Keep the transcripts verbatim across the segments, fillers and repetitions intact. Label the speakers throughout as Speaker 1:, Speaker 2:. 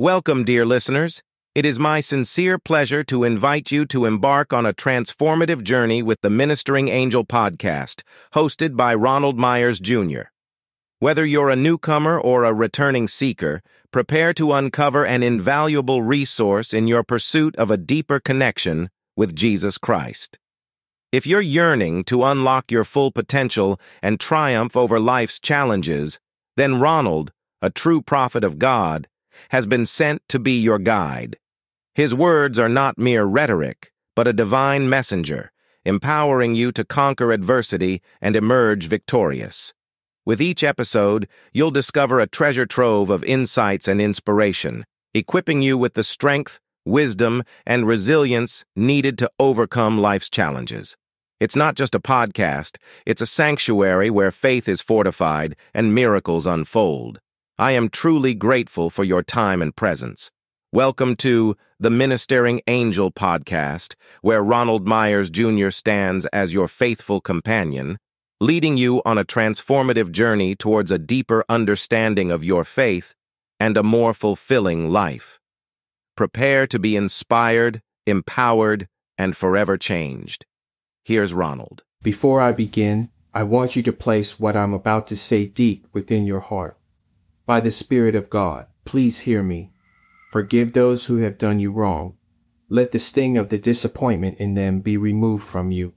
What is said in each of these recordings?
Speaker 1: Welcome, dear listeners. It is my sincere pleasure to invite you to embark on a transformative journey with the Ministering Angel podcast, hosted by Ronald Myers, Junior Whether you're a newcomer or a returning seeker, prepare to uncover an invaluable resource in your pursuit of a deeper connection with Jesus Christ. If you're yearning to unlock your full potential and triumph over life's challenges, then Ronald, a true prophet of God, has been sent to be your guide. His words are not mere rhetoric, but a divine messenger, empowering you to conquer adversity and emerge victorious. With each episode, you'll discover a treasure trove of insights and inspiration, equipping you with the strength, wisdom, and resilience needed to overcome life's challenges. It's not just a podcast, it's a sanctuary where faith is fortified and miracles unfold. I am truly grateful for your time and presence. Welcome to the Ministering Angel podcast, where Ronald Myers, Junior stands as your faithful companion, leading you on a transformative journey towards a deeper understanding of your faith and a more fulfilling life. Prepare to be inspired, empowered, and forever changed. Here's Ronald.
Speaker 2: Before I begin, I want you to place what I'm about to say deep within your heart. By the Spirit of God, please hear me. Forgive those who have done you wrong. Let the sting of the disappointment in them be removed from you.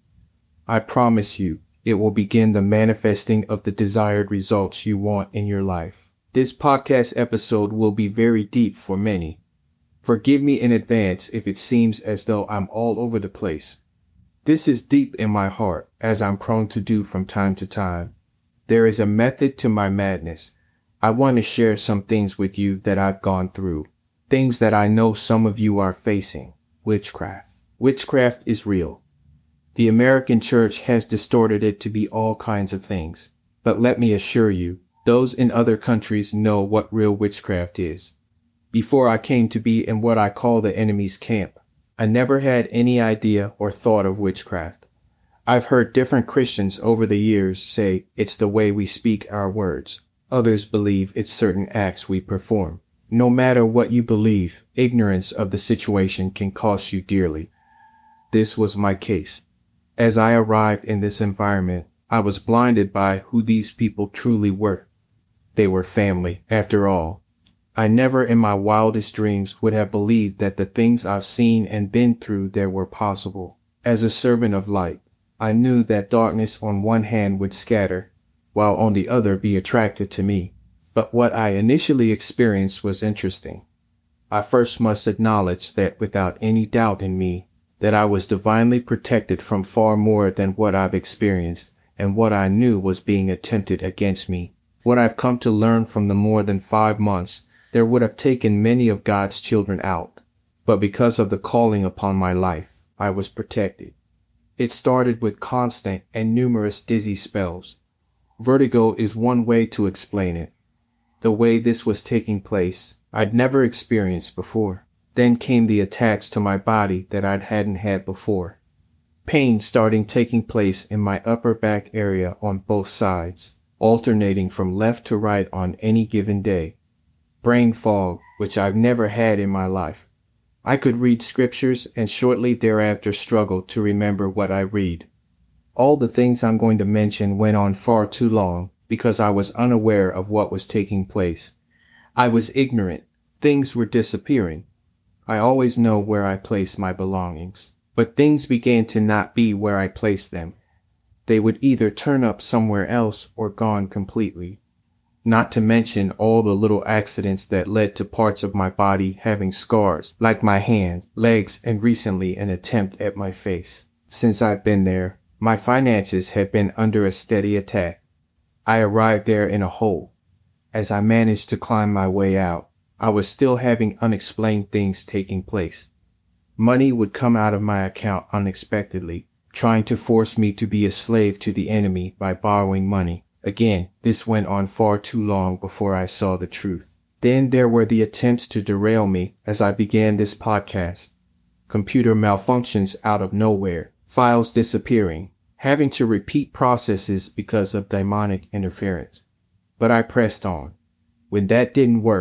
Speaker 2: I promise you, it will begin the manifesting of the desired results you want in your life. This podcast episode will be very deep for many. Forgive me in advance if it seems as though I'm all over the place. This is deep in my heart, as I'm prone to do from time to time. There is a method to my madness. I want to share some things with you that I've gone through. Things that I know some of you are facing. Witchcraft. Witchcraft is real. The American church has distorted it to be all kinds of things. But let me assure you, those in other countries know what real witchcraft is. Before I came to be in what I call the enemy's camp, I never had any idea or thought of witchcraft. I've heard different Christians over the years say it's the way we speak our words. Others believe it's certain acts we perform. No matter what you believe, ignorance of the situation can cost you dearly. This was my case. As I arrived in this environment, I was blinded by who these people truly were. They were family, after all. I never in my wildest dreams would have believed that the things I've seen and been through there were possible. As a servant of light, I knew that darkness on one hand would scatter, while on the other be attracted to me. But what I initially experienced was interesting. I first must acknowledge that without any doubt in me, that I was divinely protected from far more than what I've experienced and what I knew was being attempted against me. What I've come to learn from the more than five months, there would have taken many of God's children out. But because of the calling upon my life, I was protected. It started with constant and numerous dizzy spells. Vertigo is one way to explain it. The way this was taking place, I'd never experienced before. Then came the attacks to my body that I hadn't had before. Pain starting taking place in my upper back area on both sides, alternating from left to right on any given day. Brain fog, which I've never had in my life. I could read scriptures and shortly thereafter struggle to remember what I read. All the things I'm going to mention went on far too long because I was unaware of what was taking place. I was ignorant. Things were disappearing. I always know where I place my belongings, but things began to not be where I placed them. They would either turn up somewhere else or gone completely. Not to mention all the little accidents that led to parts of my body having scars, like my hand, legs, and recently an attempt at my face. Since I've been there, my finances had been under a steady attack. I arrived there in a hole. As I managed to climb my way out, I was still having unexplained things taking place. Money would come out of my account unexpectedly, trying to force me to be a slave to the enemy by borrowing money. Again, this went on far too long before I saw the truth. Then there were the attempts to derail me as I began this podcast. Computer malfunctions out of nowhere, files disappearing, having to repeat processes because of demonic interference. But I pressed on. When that didn't work,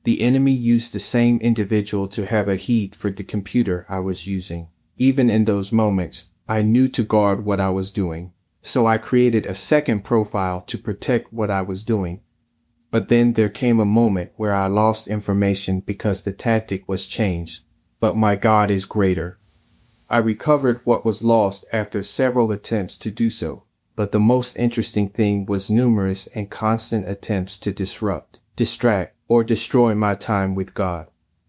Speaker 2: The enemy used the same individual to have a heat for the computer I was using. Even in those moments, I knew to guard what I was doing. So I created a second profile to protect what I was doing. But then there came a moment where I lost information because the tactic was changed. But my God is greater. I recovered what was lost after several attempts to do so. But the most interesting thing was numerous and constant attempts to disrupt, distract, or destroy my time with God.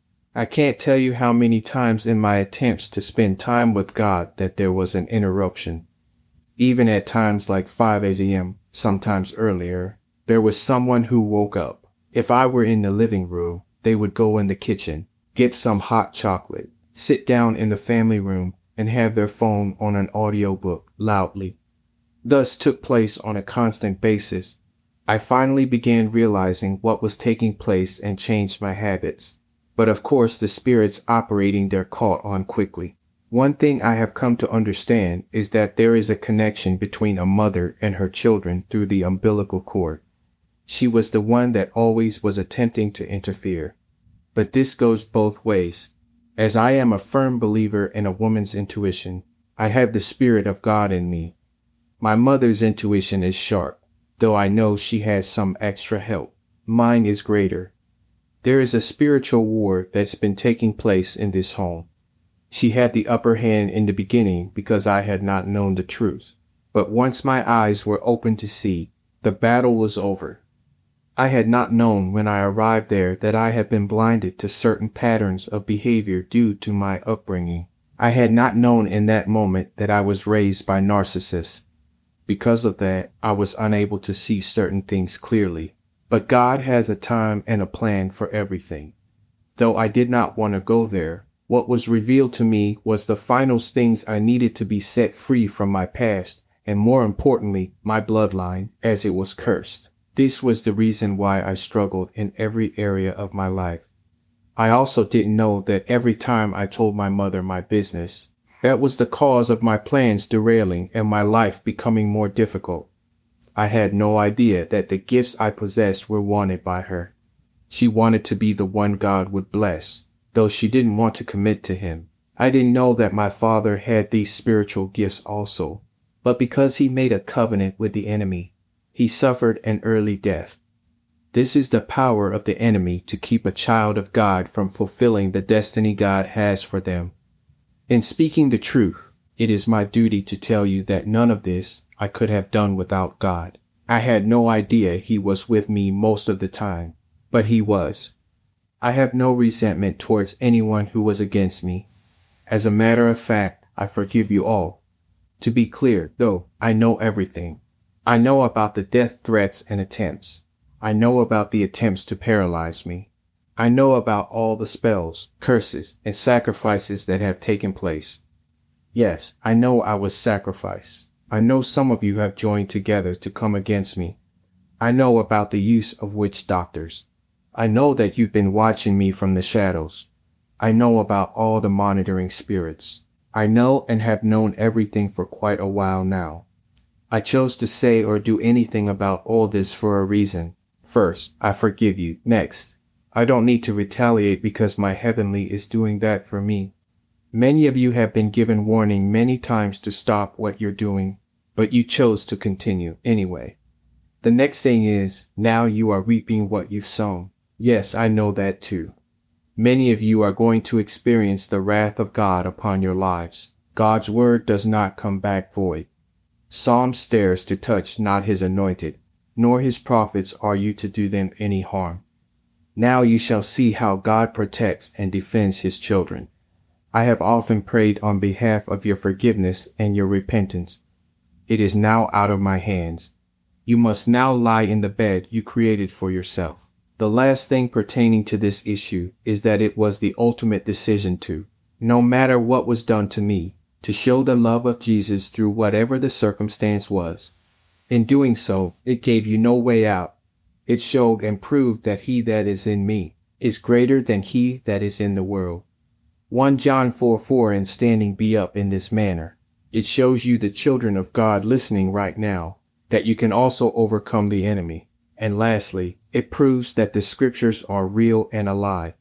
Speaker 2: I can't tell you how many times in my attempts to spend time with God that there was an interruption. Even at times like five a.m., sometimes earlier, there was someone who woke up. If I were in the living room, they would go in the kitchen, get some hot chocolate, sit down in the family room, and have their phone on an audiobook loudly. Thus took place on a constant basis. I finally began realizing what was taking place and changed my habits. But of course, the spirits operating there caught on quickly. One thing I have come to understand is that there is a connection between a mother and her children through the umbilical cord. She was the one that always was attempting to interfere. But this goes both ways. As I am a firm believer in a woman's intuition, I have the Spirit of God in me. My mother's intuition is sharp, though I know she has some extra help. Mine is greater. There is a spiritual war that's been taking place in this home. She had the upper hand in the beginning because I had not known the truth. But once my eyes were open to see, the battle was over. I had not known when I arrived there that I had been blinded to certain patterns of behavior due to my upbringing. I had not known in that moment that I was raised by narcissists. Because of that, I was unable to see certain things clearly. But God has a time and a plan for everything. Though I did not want to go there, what was revealed to me was the final things I needed to be set free from my past, and more importantly, my bloodline, as it was cursed. This was the reason why I struggled in every area of my life. I also didn't know that every time I told my mother my business, that was the cause of my plans derailing and my life becoming more difficult. I had no idea that the gifts I possessed were wanted by her. She wanted to be the one God would bless, though she didn't want to commit to him. I didn't know that my father had these spiritual gifts also, but because he made a covenant with the enemy, he suffered an early death. This is the power of the enemy to keep a child of God from fulfilling the destiny God has for them. In speaking the truth, it is my duty to tell you that none of this I could have done without God. I had no idea he was with me most of the time, but he was. I have no resentment towards anyone who was against me. As a matter of fact, I forgive you all. To be clear, though, I know everything. I know about the death threats and attempts. I know about the attempts to paralyze me. I know about all the spells, curses, and sacrifices that have taken place. Yes, I know I was sacrificed. I know some of you have joined together to come against me. I know about the use of witch doctors. I know that you've been watching me from the shadows. I know about all the monitoring spirits. I know and have known everything for quite a while now. I chose to say or do anything about all this for a reason. First, I forgive you. Next, I don't need to retaliate because my heavenly is doing that for me. Many of you have been given warning many times to stop what you're doing, but you chose to continue anyway. The next thing is, now you are reaping what you've sown. Yes, I know that too. Many of you are going to experience the wrath of God upon your lives. God's word does not come back void. Psalm stares to touch not his anointed, nor his prophets are you to do them any harm. Now you shall see how God protects and defends his children. I have often prayed on behalf of your forgiveness and your repentance. It is now out of my hands. You must now lie in the bed you created for yourself. The last thing pertaining to this issue is that it was the ultimate decision to, no matter what was done to me, to show the love of Jesus through whatever the circumstance was. In doing so, it gave you no way out. It showed and proved that he that is in me is greater than he that is in the world. First John four four and standing be up in this manner. It shows you, the children of God listening right now, that you can also overcome the enemy. And lastly, It proves that the scriptures are real and alive.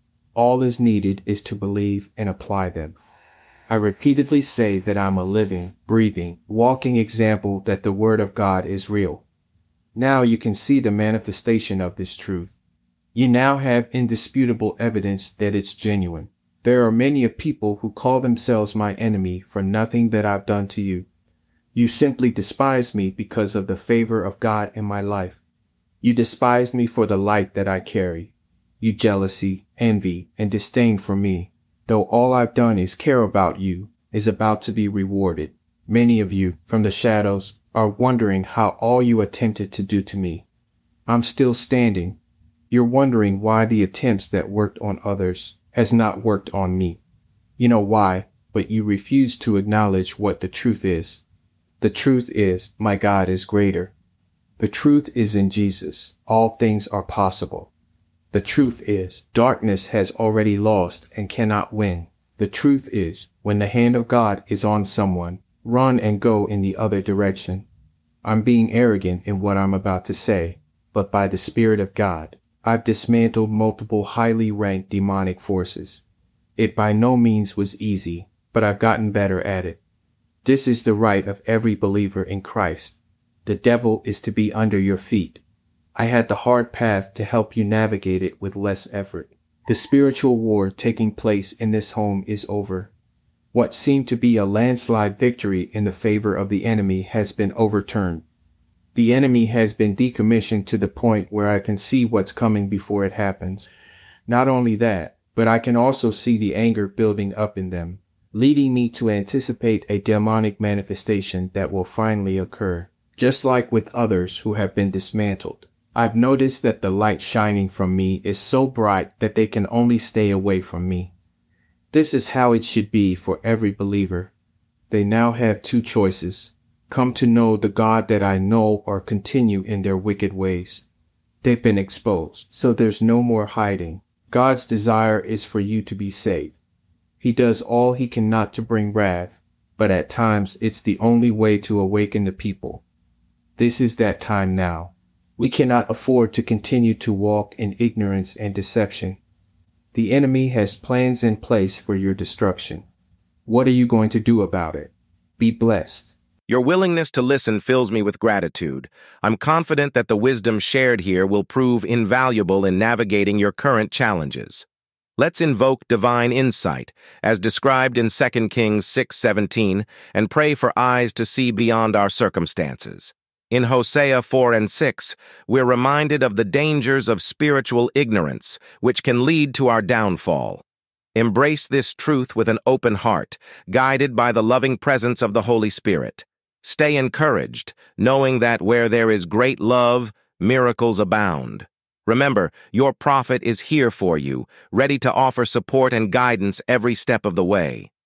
Speaker 2: All is needed is to believe and apply them. I repeatedly say that I'm a living, breathing, walking example that the Word of God is real. Now you can see the manifestation of this truth. You now have indisputable evidence that it's genuine. There are many of people who call themselves my enemy for nothing that I've done to you. You simply despise me because of the favor of God in my life. You despise me for the light that I carry. You jealousy, envy, and disdain for me, though all I've done is care about you, is about to be rewarded. Many of you, from the shadows, are wondering how all you attempted to do to me. I'm still standing. You're wondering why the attempts that worked on others has not worked on me. You know why, but you refuse to acknowledge what the truth is. The truth is, my God is greater. The truth is in Jesus. All things are possible. The truth is, darkness has already lost and cannot win. The truth is, when the hand of God is on someone, run and go in the other direction. I'm being arrogant in what I'm about to say, but by the Spirit of God, I've dismantled multiple highly ranked demonic forces. It by no means was easy, but I've gotten better at it. This is the right of every believer in Christ. The devil is to be under your feet. I had the hard path to help you navigate it with less effort. The spiritual war taking place in this home is over. What seemed to be a landslide victory in the favor of the enemy has been overturned. The enemy has been decommissioned to the point where I can see what's coming before it happens. Not only that, but I can also see the anger building up in them, leading me to anticipate a demonic manifestation that will finally occur. Just like with others who have been dismantled, I've noticed that the light shining from me is so bright that they can only stay away from me. This is how it should be for every believer. They now have two choices: come to know the God that I know or continue in their wicked ways. They've been exposed, so there's no more hiding. God's desire is for you to be saved. He does all he can not to bring wrath, but at times it's the only way to awaken the people. This is that time now. We cannot afford to continue to walk in ignorance and deception. The enemy has plans in place for your destruction. What are you going to do about it? Be blessed.
Speaker 1: Your willingness to listen fills me with gratitude. I'm confident that the wisdom shared here will prove invaluable in navigating your current challenges. Let's invoke divine insight, as described in Second Kings six seventeen, and pray for eyes to see beyond our circumstances. In Hosea four and six, we're reminded of the dangers of spiritual ignorance, which can lead to our downfall. Embrace this truth with an open heart, guided by the loving presence of the Holy Spirit. Stay encouraged, knowing that where there is great love, miracles abound. Remember, your prophet is here for you, ready to offer support and guidance every step of the way.